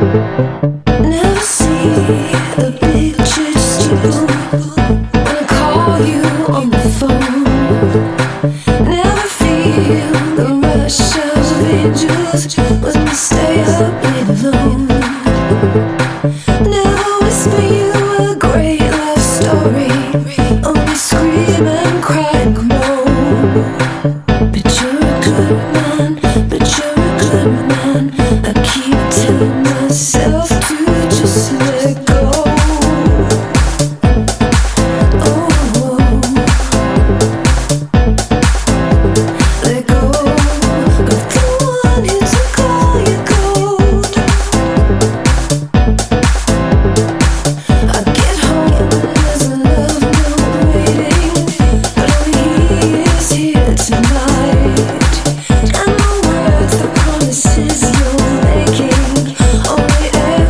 Never see the picture, just you when I call you on the phone. Never feel the rush of angels when we stay up late alone. Never whisper you a great love story, only scream and cry and moan. But you're a good man, but you're a good man. I keep telling myself to just let go. Oh, let go of the one who took all your gold. I get home and there's a love note waiting, but only he is here tonight. And the words, the promises you're making only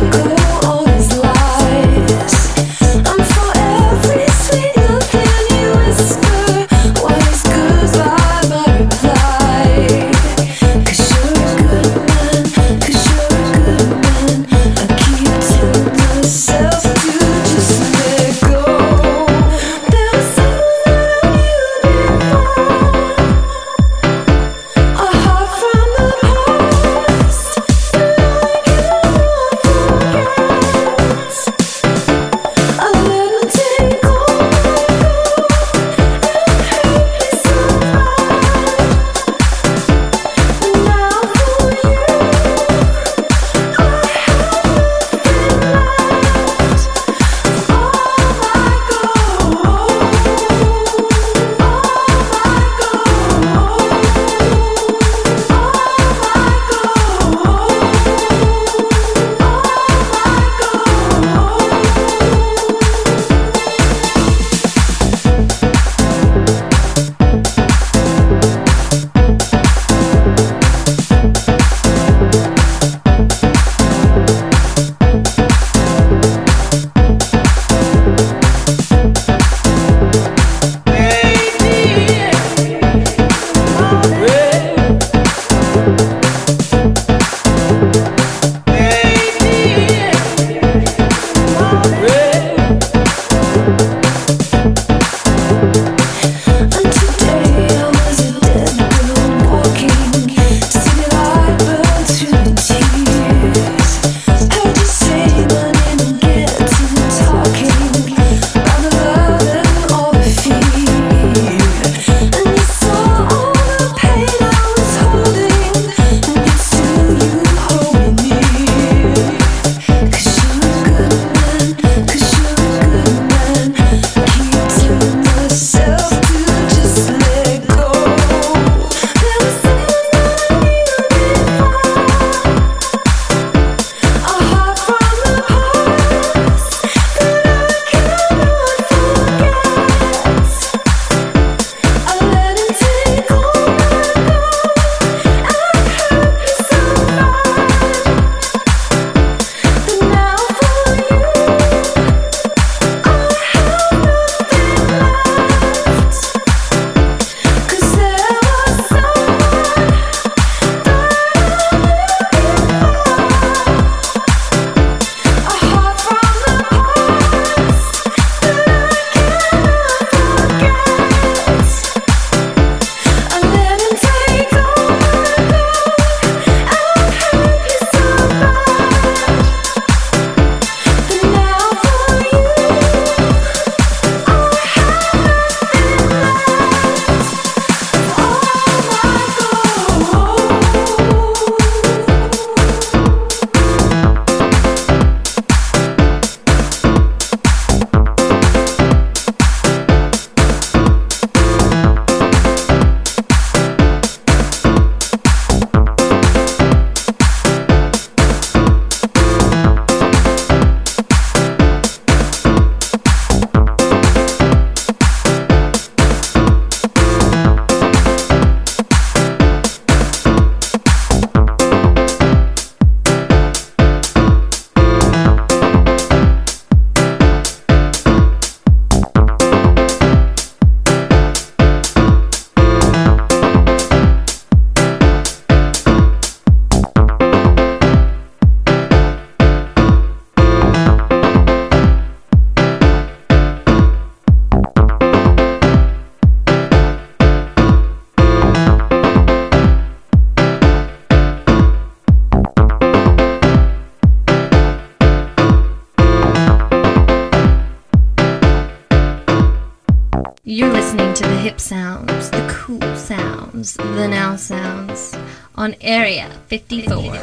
into the hip sounds, the cool sounds, the now sounds on Area 54.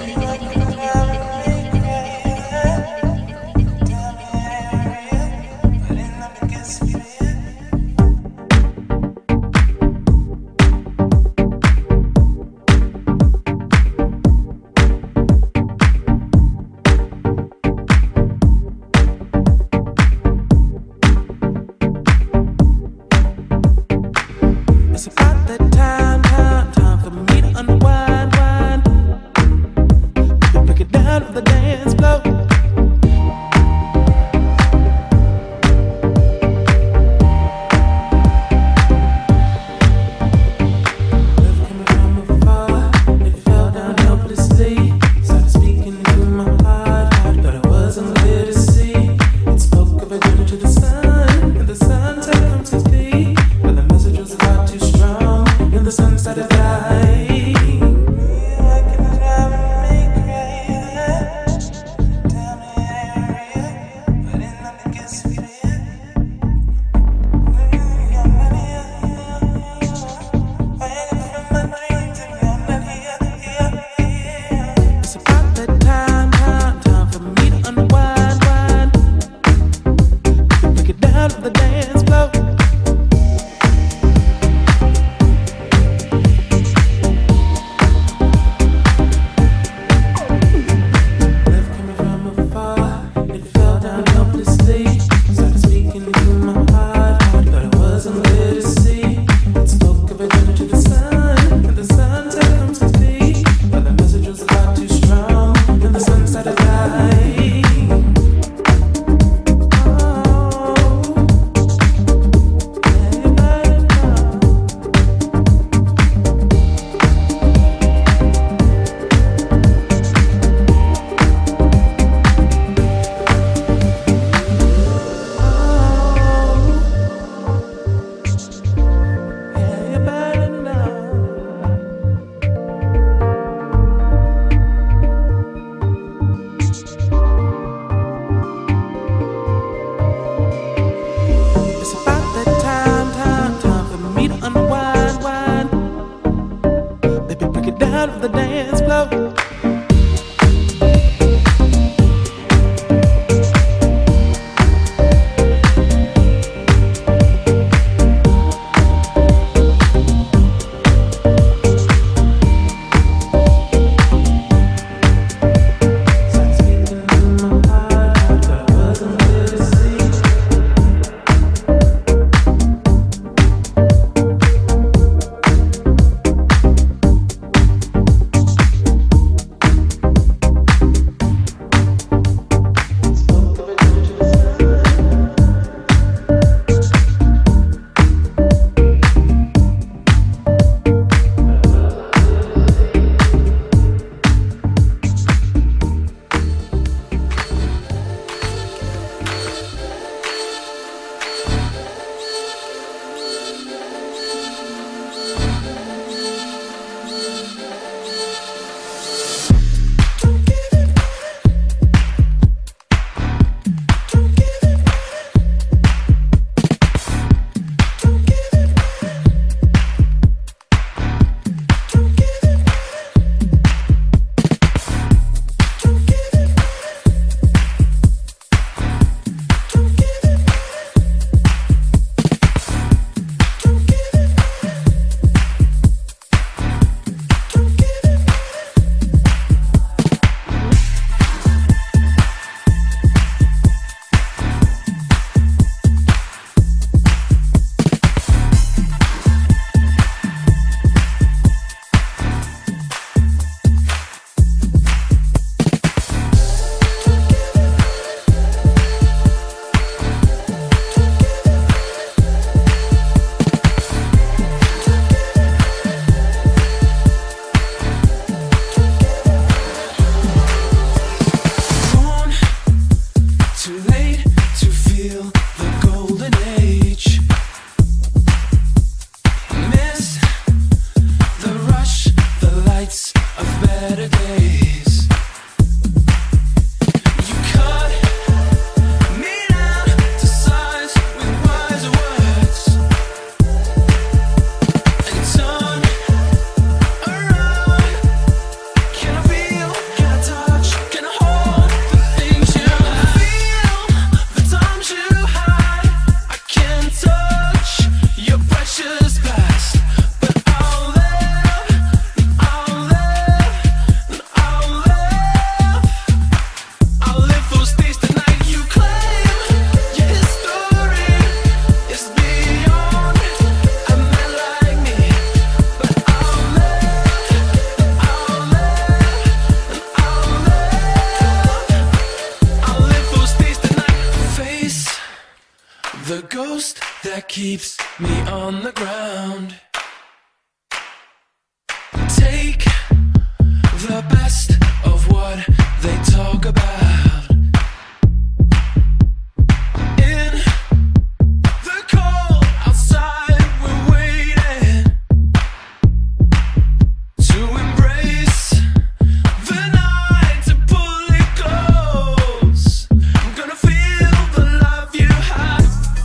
ghost that keeps me on the ground. Take the best of what they talk about. In the cold outside, we're waiting to embrace the night, to pull it close. I'm gonna feel the love you have.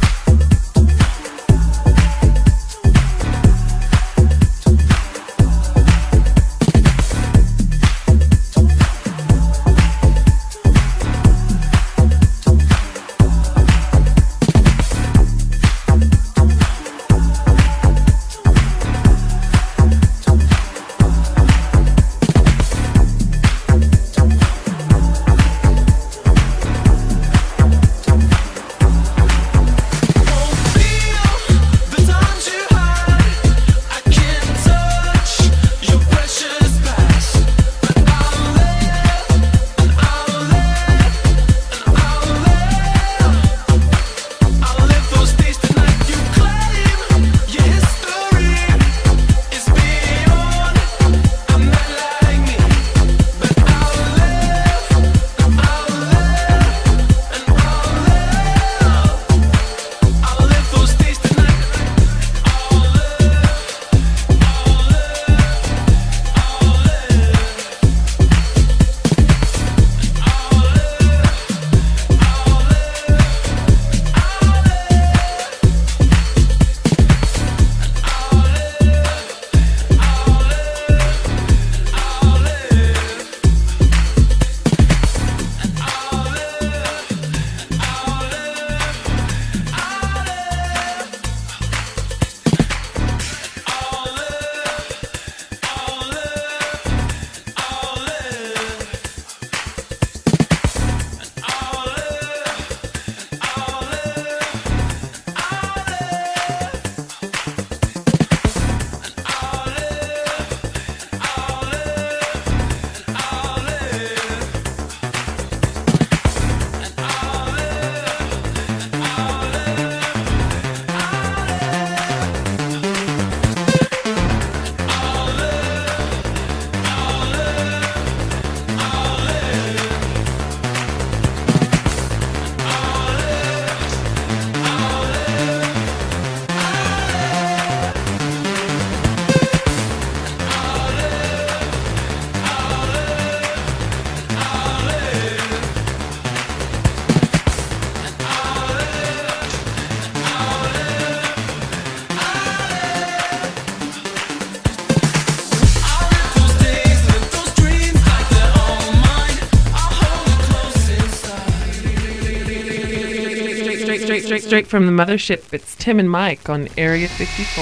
Straight from the mothership, it's Tim and Mike on Area 54.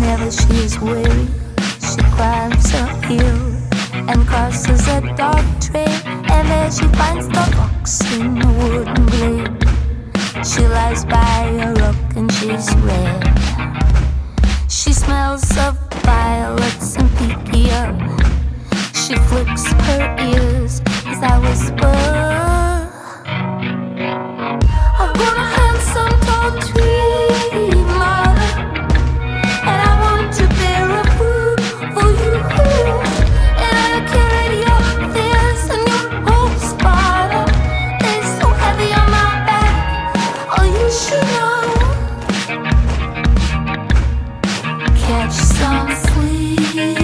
Whenever she's weary, she climbs a hill and crosses a dark trail, and there she finds the fox in the wooden glade. She lies by a rock and she's red. She smells of violets and peaky earth. She flicks her ears as I whisper, I've got a handsome tall tree, mother, and I want to bear a fruit for you. And I carried your fears and your hopes, father. They're so heavy on my back. Oh, you should know. Catch some sleep.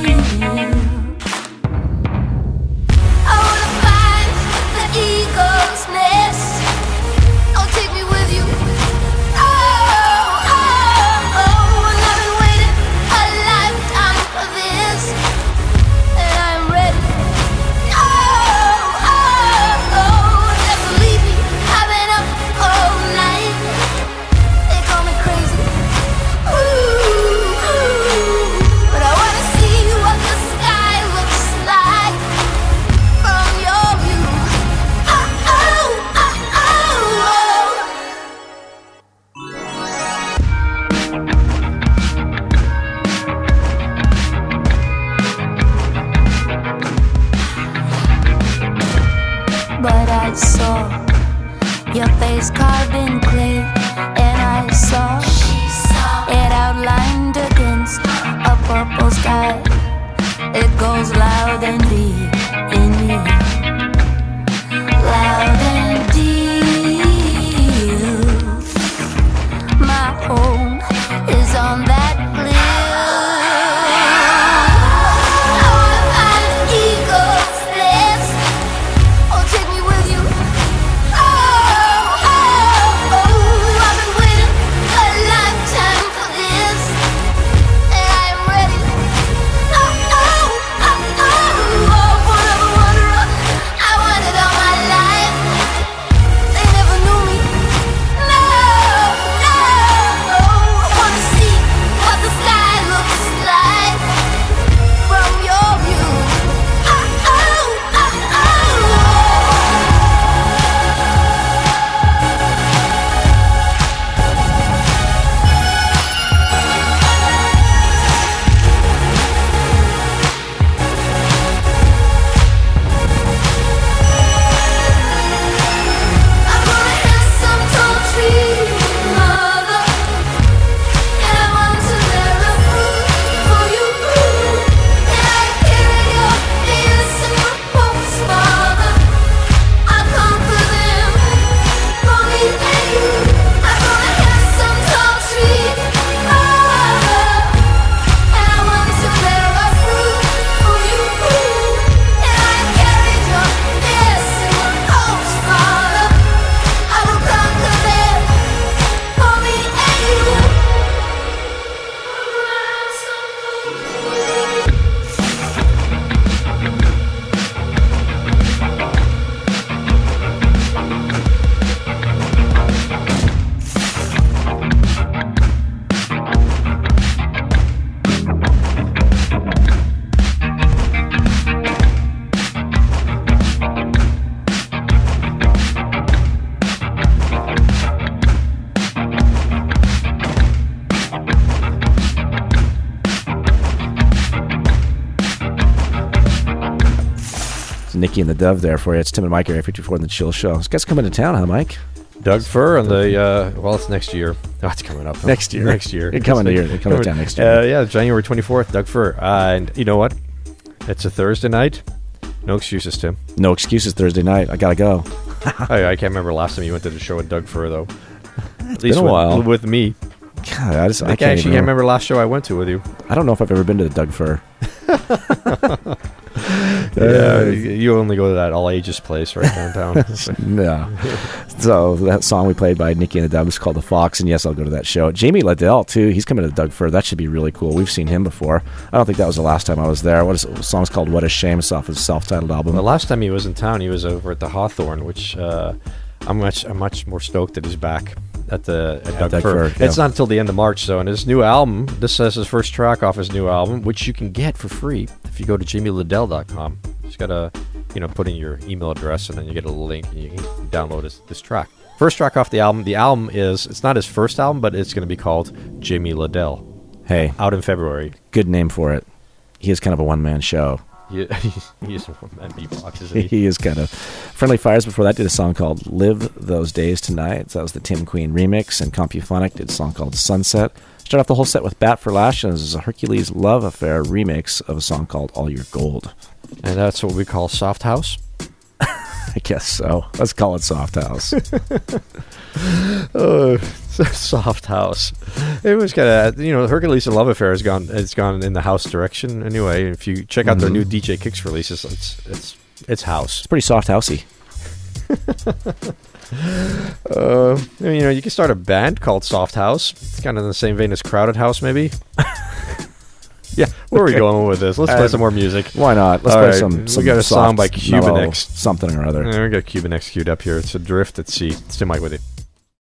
I wanna find the eagle's nest. Oh, take me with you. Oh, oh, oh. And I've been waiting a lifetime for this, and I'm ready. Oh, oh, oh. Never leave me. I've been up all night. They call me crazy. Ooh, ooh. But I wanna see what the sky looks like from your view. Oh, oh, oh, oh, oh. But I saw your face carved in clay, and I saw it outlined against a purple sky. It goes loud and deep in me, loud and deep. My home is on that cliff. I wanna find an eagle's nest. Oh, take me with you. Oh, oh, oh. I've been waiting a lifetime for this, and I am ready. Oh, oh, oh, oh, oh. Forever wanderer, I wanted all my life. They never knew me. No, no. I wanna see what the sky looks like from your view. Oh, oh, oh, oh. I'm gonna have some tall tree, mother, and I want to bear a fruit for you. And I carry your fears and your hopes, father. I'll conquer them for me and you. I'm gonna have some tall tree, mother, and I want to bear a fruit for you. And I carry your fears and your hopes, father. I will conquer them for me and you. It's Nikki and the Dove there for you. It's Tim and Mike, Area 54 in the Chill Show. This guy's coming to town, huh, Mike? Doug Fur on the well, it's next year. Oh, it's coming up Next year. Next year. They're coming to town next year. Yeah, January 24th. Doug Fur, and you know what? It's a Thursday night. No excuses, Tim. No excuses Thursday night. I gotta go. I can't remember last time you went to the show with Doug Fur though. It's been a while. with me. God, I I can't actually even can't remember the last show I went to with you. I don't know if I've ever been to the Doug Fur. Yeah, you only go to that all ages place right downtown. No. So that song we played by Nikki and the Dove is called The Fox, and yes, I'll go to that show. Jamie Liddell, too. He's coming to the Doug Fur. That should be really cool. We've seen him before. I don't think that was the last time I was there. The song's called What a Shame. It's off his self-titled album. The last time he was in town, he was over at the Hawthorne, which I'm much more stoked that he's back. at Doug Doug Fir. Fir, yeah. It's not until the end of March, though. And his new album, this says his first track off his new album, which you can get for free if you go to JamieLiddell.com. You just gotta, put in your email address, and then you get a link, and you can download this track. First track off the album. The album it's not his first album, but it's going to be called Jamie Liddell. Hey, Out in February. good name for it. He is kind of a one-man show. He's a one-man beatbox, isn't he? He is kind of. Friendly Fires before that did a song called Live Those Days Tonight. So that was the Tim Queen remix. And Compuphonic did a song called Sunset. Start off the whole set with Bat for Lashes. This is a Hercules Love Affair remix of a song called All Your Gold. And that's what we call soft house. I guess so. Let's call it Soft House. Soft house. It was kind of, Hercules and Love Affair has gone in the house direction. Anyway, if you check out their new DJ Kicks releases, it's house. It's pretty soft housey. You can start a band called Soft House. It's kind of in the same vein as Crowded House, maybe. Yeah, where are we going with this? Let's play some more music. Why not? Let's All play right, some we got a soft, song by mellow Cubanx. something or other. We got Cubanx queued up here. It's Adrift at Sea. It's Tim Mike with you.